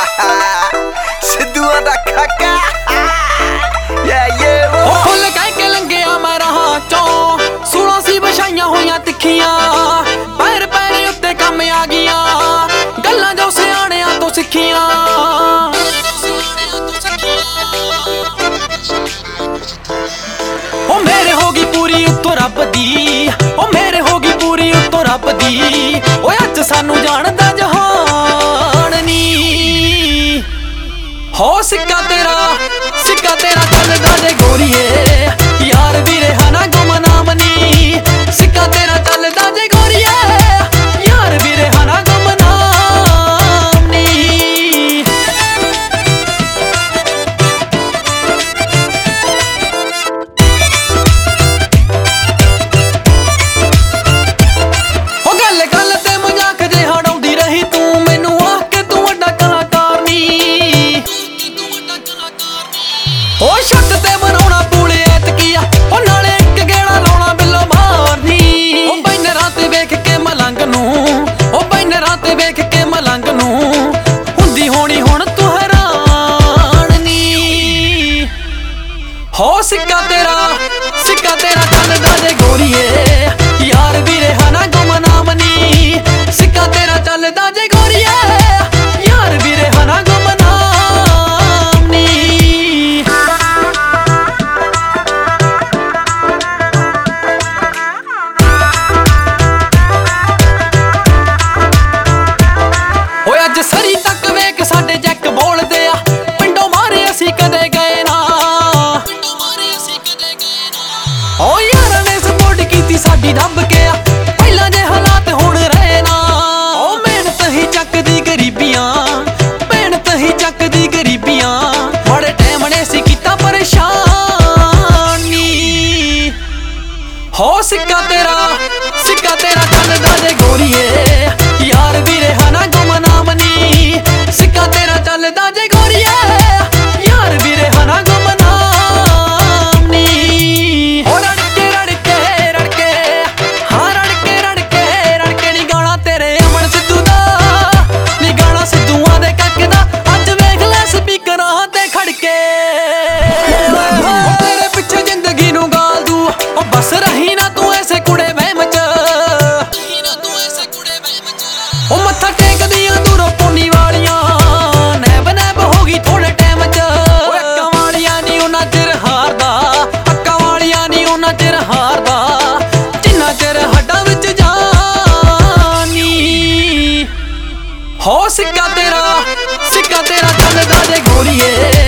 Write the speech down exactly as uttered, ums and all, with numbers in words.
ਸਿੱਧੂਆਂ ਦਾ ਕਾਕਾ ਯਾ ਯੇ ਉਹ ਫੁੱਲ ਕਹਿ ਕੇ ਲੰਘਿਆ ਮੈਂ ਰਾਹਾਂ ਚੋਂ, ਸੂਲਾਂ ਸੀ ਵਿਛਾਈਆਂ ਹੋਈਆਂ ਤਿੱਖੀਆਂ, ਪੈਰ ਪੈਰ ਉੱਤੇ ਕੰਮ ਆ ਗਈਆਂ ਗੱਲਾਂ ਜੋ ਸਿਆਣਿਆਂ ਤੋਂ ਸਿੱਖੀਆਂ। ਉਹ ਮੇਰੇ ਹੋ ਗਈ ਪੂਰੀ ਉੱਤੋਂ ਰੱਬ ਦੀ, ਉਹ ਮੇਰੇ ਹੋ ਗਈ ਪੂਰੀ ਉੱਤੋਂ ਰੱਬ ਦੀ, ਓਏ ਅੱਜ ਸਾਨੂੰ ਜਾਣਦਾ ਜਹਾਨ ਨੀ। ਹੋ ਸਿੱਕਾ ਤੇਰਾ ਸਿੱਕਾ ਤੇਰਾ ਚੱਲਦਾ ਜੇ ਗੋਰੀਏ, ਯਾਰ ਵੀ ਰਿਹਾ ਨਾ ਗੁਮਨਾਮ ਨੀ। ਸਿੱਕਾ ਤੇਰਾ ਚੱਲਦਾ ਜੇ ਗੋਰੀਏ, ਯਾਰ ਵੀ ਰਿਹਾ ਨਾ ਗੁਮਨਾਮ ਨੀ। ਉਹ ਗੱਲ ਗੱਲ ਤੇ ਮਜ਼ਾਕ ਜੇ ਹੜਾਉਂਦੀ ਰਹੀ ਤੂੰ, ਮੈਨੂੰ ਆਖ ਕੇ ਤੂੰ ਵੱਡਾ ਕਲਾਕਾਰ ਨੀ। ਉਹ ਛੱਤ ਤੇ ਬਣਾਉਣਾ ਪੂਲੇ ਐਤਕੀਆ, ਉਹ ਨਾਲੇ ਇੱਕ ਗੇੜਾ ਲਾਉਣਾ ਬਿੱਲੋ ਮਾਰਨੀ। ਉਹ ਬੈਨਰਾਂ ਤੇ ਵੇਖ ਕੇ ਮਲੰਗ ਨੂੰ, ਉਹ ਬੈਨਰਾਂ ਤੇ ਵੇਖ ਕੇ ਮਲੰਗ ਨੂੰ, ਹੁੰਦੀ ਹੋਣੀ ਹੁਣ ਤੂੰ ਹੈਰਾਨ ਨੀ। ਹੋ ਸਿੱਕਾ ਤੇਰਾ ਸਿੱਕਾ ਤੇਰਾ ਚੱਲਦਾ ਜੇ ਗੋਰੀਏ, ਯਾਰ ਵੀ ਰਿਹਾ ਨਾ ਗੁਮਨਾਮ ਨੀ। ਸਿੱਕਾ ਤੇਰਾ ਚੱਲਦਾ ਜੇ ਗੋਰੀਏ, ਯਾਰ ਵੀ ਰਿਹਾ ਨਾ ਗੁਮਨਾਮ ਨੀ। ਓਏ ਅੱਜ ਸਰੀ ਤੱਕ ਵੇਖ ਸਾਡੇ ਜੈਕ ਬੋਲਦੇ ਆ, ਪਿੰਡੋਂ ਮਾਰੇ ਅਸੀਂ ਕਦੇ ਗਏ ਨਾ। ਓ ਯਾਰਾਂ ਨੇ ਸਪੋਰਟ ਕੀਤੀ ਸਾਡੀ ਦੱਬ ਕੇ ਆ, ਪਹਿਲਾਂ ਜੇ ਹਾਲਾਤ ਹੁਣ ਰਹੇ ਨਾ। ਓ ਮਿਹਨਤ ਹੀ ਚੱਕਦੀ ਗਰੀਬੀਆਂ, ਮਿਹਨਤ ਹੀ ਚੱਕਦੀ ਗਰੀਬੀਆਂ, ਬੜੇ ਟਾਈਮ ਨੇ ਸੀ ਕੀਤਾ ਪਰੇਸ਼ਾਨ ਨੀ। ਹੋ ਸਿੱਕਾ ਤੇਰਾ ਸਿੱਕਾ ਤੇਰਾ ਚੱਲਦਾ ਜੇ ਗੋਰੀਏ, ਯਾਰ ਵੀ ਰਿਹਾ ਨਾ ਗੁਮਨਾਮ ਨੀ। ਸਿੱਕਾ ਤੇਰਾ ਚੱਲਦਾ ਜੇ ਗੋਰੀਏ, ਯਾਰ ਵੀ ਰਿਹਾ ਨਾ ਗੁਮਨਾਮ ਨੀ। ਹੋ ਰੜ ਕੇ ਰੜ ਕੇ ਰੜ ਕੇ ਹਾਂ ਰੜ ਕੇ ਰੜ ਕੇ ਰੜ ਕੇ ਨੀ ਗਾਣਾ ਤੇਰੇ ਅਮਨ ਸਿੱਧੂ ਦਾ, ਨੀ ਗਾਣਾ ਸਿੱਧੂਆਂ ਦੇ ਕਾਕੇ ਦਾ। ਅੱਜ ਵੇਖ ਲੈ ਸਪੀਕਰਾਂ ਤੇ ਖੜ ਕੇ, ਉਹ ਤੇਰੇ ਪਿੱਛੇ ਜ਼ਿੰਦਗੀ ਨੂੰ ਗਾਲ ਦੂ, ਉਹ ਬਸ ਰਹੀ ਨਾ ਤੂੰ ਐਸੇ ਕੁੜੇ ਵਹਿਮ ਚ। ਉਹ ਮੱਥਾ ਟੇਕਦੀਆਂ ਦੂਰੋਂ ਪੋਨੀ ਵਾਲੀਆਂ, ਨੈਬ ਨੈਬ ਹੋ ਗਈ ਥੋੜੇ ਟਾਈਮ ਚ। ਓਏ ਅੱਕਾਂ ਵਾਲੀਆਂ ਨੀ ਉਹਨਾਂ ਚਿਰ ਹਾਰਦਾ, ਅੱਕਾਂ ਵਾਲੀਆਂ ਨੀ ਉਹਨਾਂ ਚਿਰ ਹਾਰਦਾ, ਜਿੰਨਾ ਚਿਰ ਹੱਡਾਂ ਵਿੱਚ ਜਾਨ ਨੀ। ਹੋ ਸਿੱਕਾ ਤੇਰਾ ਸਿੱਕਾ ਤੇਰਾ ਚੱਲਦਾ ਜੇ ਗੋਰੀਏ,